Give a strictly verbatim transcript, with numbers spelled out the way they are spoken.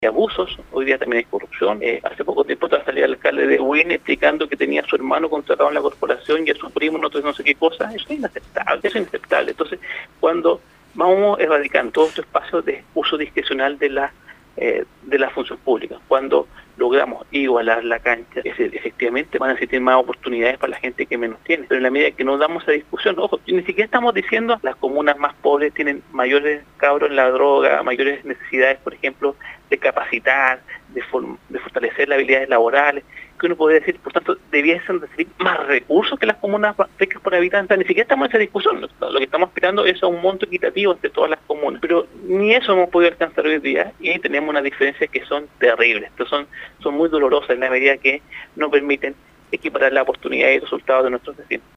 abusos, hoy día también hay corrupción. Eh, hace poco tiempo salió el alcalde de Huine explicando que tenía a su hermano contratado en la corporación y a su primo no, no sé qué cosa. Eso es inaceptable, eso es inaceptable. Entonces, cuando vamos erradicando todo este espacio de uso discrecional de la eh, de la función pública, cuando logramos igualar la cancha, es decir, efectivamente van a existir más oportunidades para la gente que menos tiene, pero en la medida que no damos esa discusión, ojo, ni siquiera estamos diciendo las comunas más pobres tienen mayores cabros en la droga, mayores necesidades, por ejemplo, de capacitar, de, de fortalecer las habilidades laborales, que uno podría decir, por tanto, debiesen recibir más recursos que las comunas ricas por habitante. Ni siquiera estamos en esa discusión, lo que estamos esperando es a un monto equitativo entre todas las comunas, pero ni eso hemos podido alcanzar hoy día y tenemos unas diferencias que son terribles, entonces son, son muy dolorosas en la medida que no permiten equiparar la oportunidad y resultados de nuestros vecinos.